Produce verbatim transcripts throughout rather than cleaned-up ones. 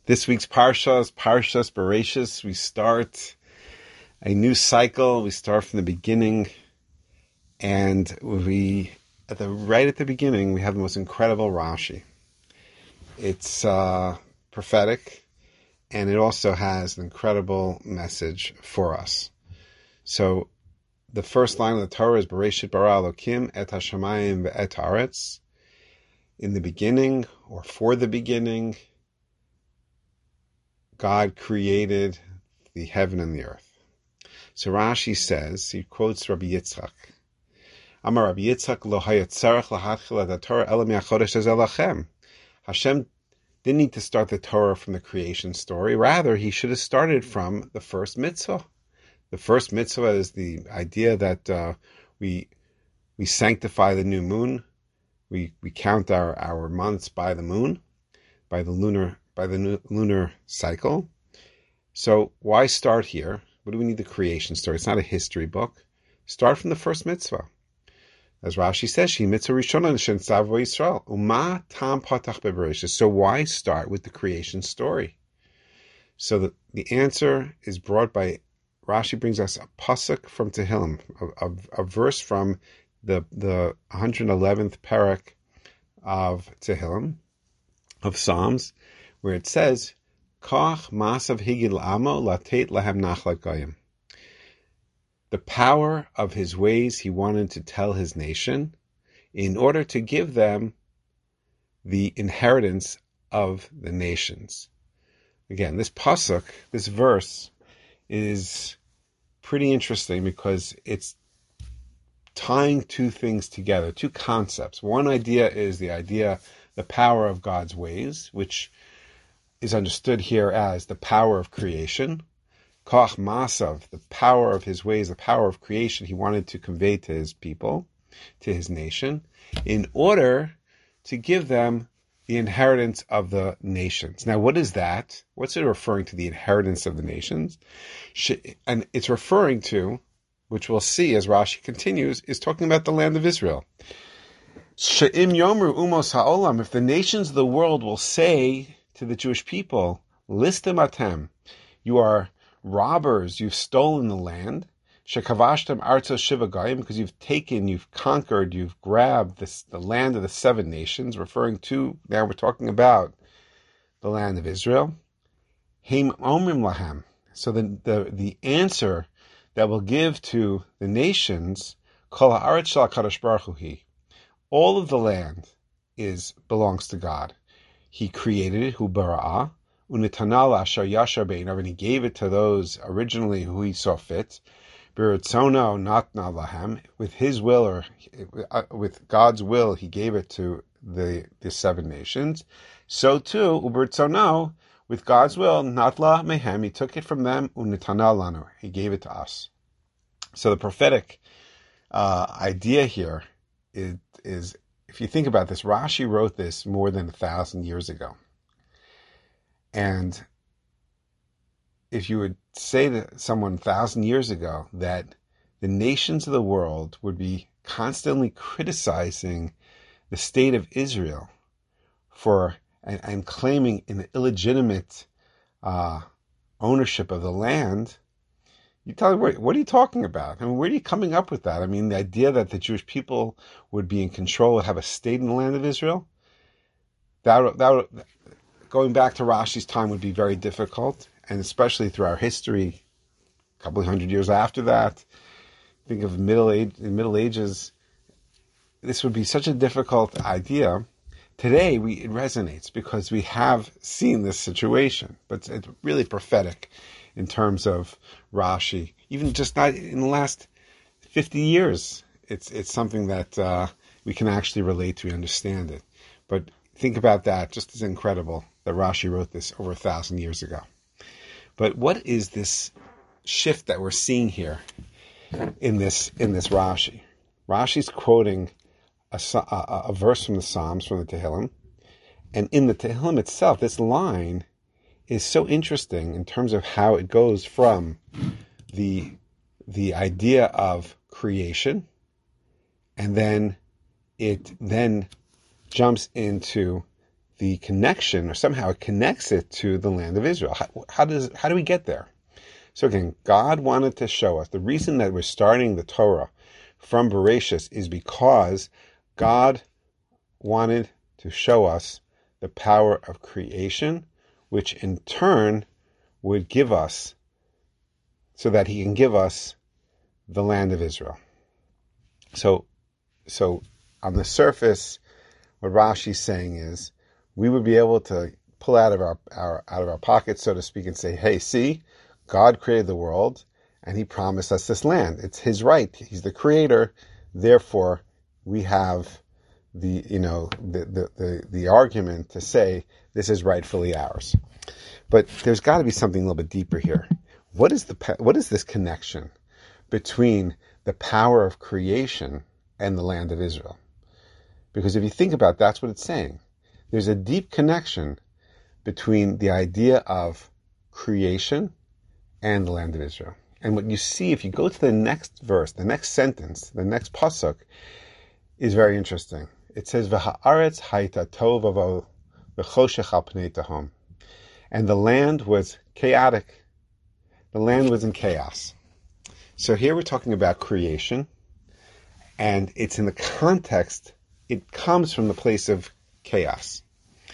This week's Parsha is Parshas Bereshis. We start a new cycle. We start from the beginning, and we, at the right at the beginning, we have the most incredible Rashi. It's uh, prophetic, and it also has an incredible message for us. So, the first line of the Torah is Bereshit bara Elokim et hashamayim ve'et haaretz. In the beginning, or for the beginning, God created the heaven and the earth. So Rashi says, he quotes Rabbi Yitzchak. Amar Rabbi Yitzchak lo hayat tzarech lahatchil et Torah ela mi'achodesh hazeh lachem. Hashem didn't need to start the Torah from the creation story. Rather, he should have started from the first mitzvah. The first mitzvah is the idea that uh, we we sanctify the new moon. We we count our, our months by the moon, by the lunar by the lunar cycle. So why start here? What do we need the creation story? It's not a history book. Start from the first mitzvah. As Rashi says, She mitzvah rishona shensav Yisrael. Uma tam patach bebereshis. So why start with the creation story? So the, the answer is brought by, Rashi brings us a pasuk from Tehillim, a, a, a verse from the, the one hundred eleventh parak of Tehillim, of Psalms, where it says, Kach masav higil amo latet lahem nachlat goyim. The power of his ways he wanted to tell his nation in order to give them the inheritance of the nations. Again, this pasuk, this verse, is pretty interesting because it's tying two things together, two concepts. One idea is the idea, the power of God's ways, which is understood here as the power of creation. Koch Masav, the power of his ways, the power of creation he wanted to convey to his people, to his nation, in order to give them the inheritance of the nations. Now, what is that? What's it referring to, the inheritance of the nations? And it's referring to, which we'll see as Rashi continues, is talking about the land of Israel. She'im yomru umos ha'olam, if the nations of the world will say to the Jewish people, listim atem, you are robbers, you've stolen the land, shekavashtem artzos shiva goyim, because you've taken, you've conquered, you've grabbed this, the land of the seven nations, referring to, now we're talking about the land of Israel. Heim omrim lahem, so the, the, the answer that will give to the nations, kol haaretz shel HaKadosh Baruch Hu hi, all of the land is belongs to God. He created it, hu bara'ah, unitanal asher yashar beinav, and he gave it to those originally who he saw fit. B'ritzono natna lahem, with his will, or uh, with God's will, he gave it to the the seven nations. So too, u'b'ritzono, with God's will, natla mehem, he took it from them, unitanal lanu, he gave it to us. So the prophetic uh, idea here is, is, if you think about this, Rashi wrote this more than a thousand years ago. And if you would say to someone a thousand years ago that the nations of the world would be constantly criticizing the state of Israel for and, and claiming an illegitimate uh, ownership of the land, you tell me, what, what are you talking about? I mean, where are you coming up with that? I mean, the idea that the Jewish people would be in control, have a state in the land of Israel, that that going back to Rashi's time would be very difficult, and especially through our history, a couple of hundred years after that. Think of middle age, in Middle Ages, this would be such a difficult idea. Today, we it resonates because we have seen this situation, but it's really prophetic in terms of Rashi. Even just not in the last fifty years, it's it's something that uh, we can actually relate to, understand it. But think about that, just as incredible that Rashi wrote this over a thousand years ago. But what is this shift that we're seeing here in this in this Rashi? Rashi's quoting a, a, a verse from the Psalms, from the Tehillim, and in the Tehillim itself, this line is so interesting in terms of how it goes from the the idea of creation, and then it then jumps into the connection, or somehow it connects it to the land of Israel. How, how does how do we get there? So again, God wanted to show us, the reason that we're starting the Torah from Bereshis is because God wanted to show us the power of creation, which in turn would give us, so that he can give us the land of Israel. So, so on the surface, what Rashi's saying is, we would be able to pull out of our, our out of our pockets, so to speak, and say, hey, see, God created the world, and he promised us this land. It's his right. He's the creator. Therefore, we have the, you know, the, the, the, the argument to say this is rightfully ours. But there's got to be something a little bit deeper here. What is the what is this connection between the power of creation and the land of Israel? Because if you think about it, that's what it's saying. There's a deep connection between the idea of creation and the land of Israel. And what you see, if you go to the next verse, the next sentence, the next pasuk, is very interesting. It says, "V'ha'aretz hayta tov v'avo v'choshech al pnei tahom," and the land was chaotic. The land was in chaos. So here we're talking about creation, and it's in the context, it comes from the place of chaos.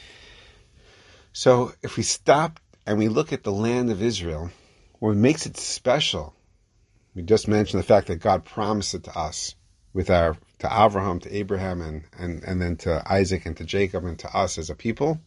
So if we stop and we look at the land of Israel, what makes it special, we just mentioned the fact that God promised it to us, with our, to Abraham, to Abraham, and, and, and then to Isaac and to Jacob and to us as a people.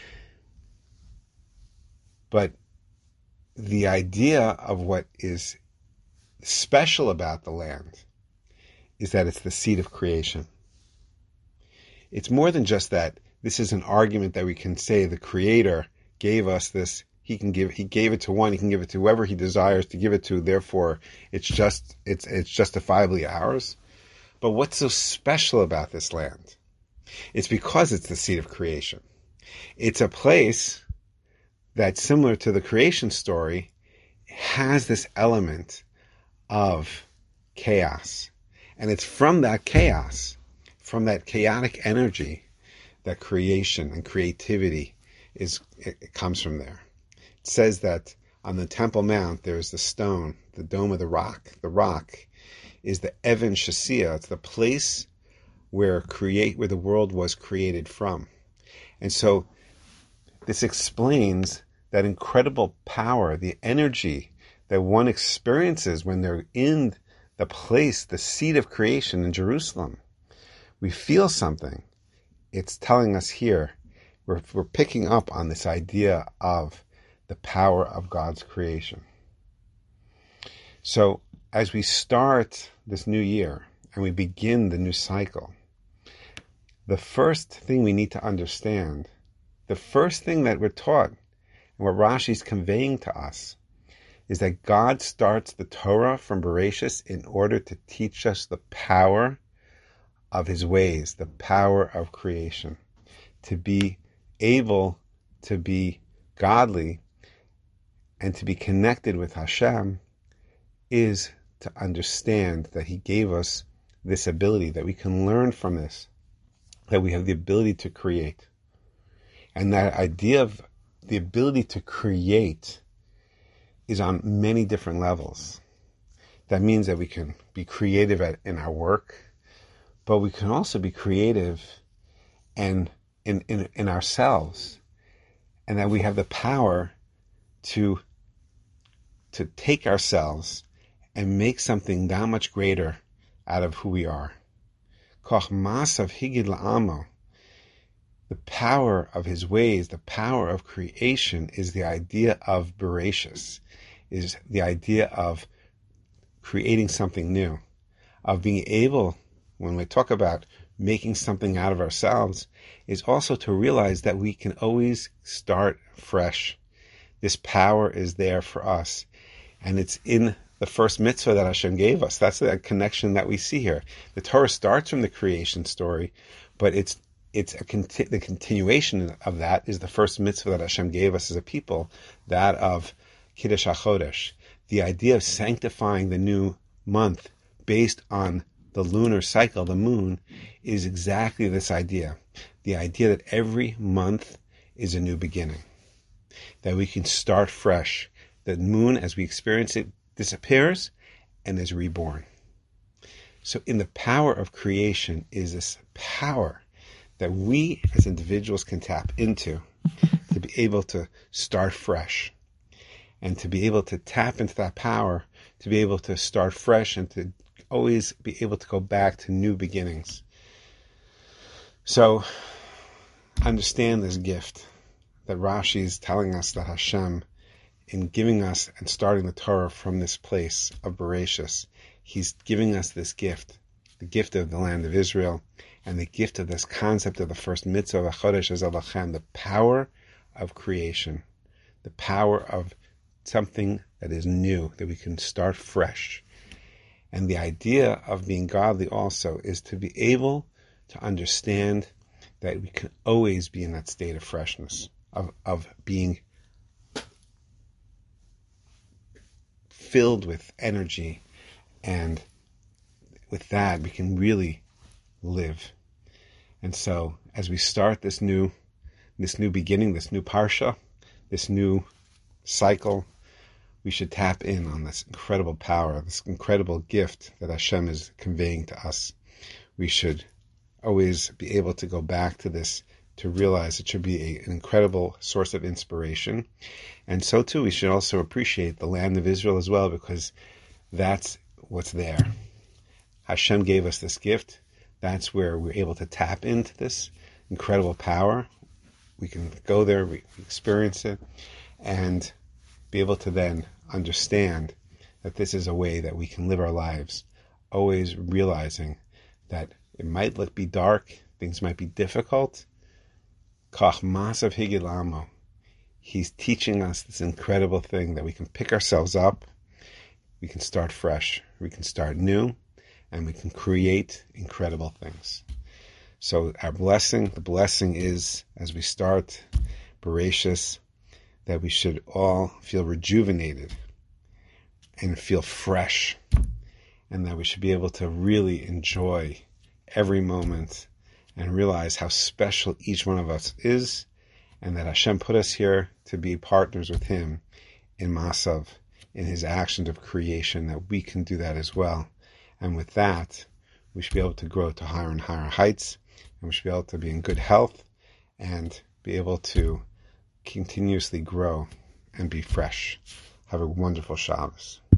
But the idea of what is special about the land is that it's the seat of creation. It's more than just that this is an argument that we can say the Creator gave us this. He can give. He gave it to one. He can give it to whoever he desires to give it to. Therefore, it's just it's it's justifiably ours. But what's so special about this land? It's because it's the seat of creation. It's a place that, similar to the creation story, has this element of chaos. And it's from that chaos, from that chaotic energy, that creation and creativity is it, it comes from there. It says that on the Temple Mount, there's the stone, the dome of the rock. The rock is the Even Shasiya. It's the place where create where the world was created from. And so this explains that incredible power, the energy that one experiences when they're in the place, the seat of creation in Jerusalem. We feel something. It's telling us here, we're, we're picking up on this idea of the power of God's creation. So as we start this new year and we begin the new cycle, the first thing we need to understand, the first thing that we're taught, and what Rashi's conveying to us, is that God starts the Torah from Bereshis in order to teach us the power of his ways, the power of creation. To be able to be godly and to be connected with Hashem is to understand that he gave us this ability, that we can learn from this, that we have the ability to create. And that idea of the ability to create is on many different levels. That means that we can be creative at, in our work, but we can also be creative and in, in, in ourselves, and that we have the power to, to take ourselves and make something that much greater out of who we are. Koch masav higid la'amo. The power of his ways, the power of creation, is the idea of Bereshis, is the idea of creating something new, of being able, when we talk about making something out of ourselves, is also to realize that we can always start fresh. This power is there for us, and it's in the first mitzvah that Hashem gave us. That's the connection that we see here. The Torah starts from the creation story, but it's it's a conti- the continuation of that is the first mitzvah that Hashem gave us as a people, that of Kiddush HaChodesh, the idea of sanctifying the new month based on the lunar cycle, the moon, is exactly this idea. The idea that every month is a new beginning. That we can start fresh. The moon, as we experience it, disappears and is reborn. So in the power of creation is this power that we as individuals can tap into to be able to start fresh. And to be able to tap into that power, to be able to start fresh and to always be able to go back to new beginnings. So understand this gift that Rashi is telling us that Hashem, in giving us and starting the Torah from this place of Bereshis, He's giving us this gift, the gift of the land of Israel, and the gift of this concept of the first mitzvah of Chodesh Elachem, the power of creation, the power of something that is new, that we can start fresh. And the idea of being godly also is to be able to understand that we can always be in that state of freshness, of, of being filled with energy, and with that we can really live. And so as we start this new this new beginning, this new parsha, this new cycle, we should tap in on this incredible power, this incredible gift that Hashem is conveying to us. We should always be able to go back to this, to realize it should be a, an incredible source of inspiration. And so too, we should also appreciate the land of Israel as well, because that's what's there. Hashem gave us this gift. That's where we're able to tap into this incredible power. We can go there, we experience it, and be able to then understand that this is a way that we can live our lives, always realizing that it might look be dark, things might be difficult. Kach masav higilamo. He's teaching us this incredible thing that we can pick ourselves up, we can start fresh, we can start new, and we can create incredible things. So our blessing, the blessing is, as we start Bereshis, that we should all feel rejuvenated and feel fresh, and that we should be able to really enjoy every moment and realize how special each one of us is, and that Hashem put us here to be partners with Him in Masav, in His actions of creation, that we can do that as well. And with that, we should be able to grow to higher and higher heights, and we should be able to be in good health and be able to continuously grow and be fresh. Have a wonderful Shabbos.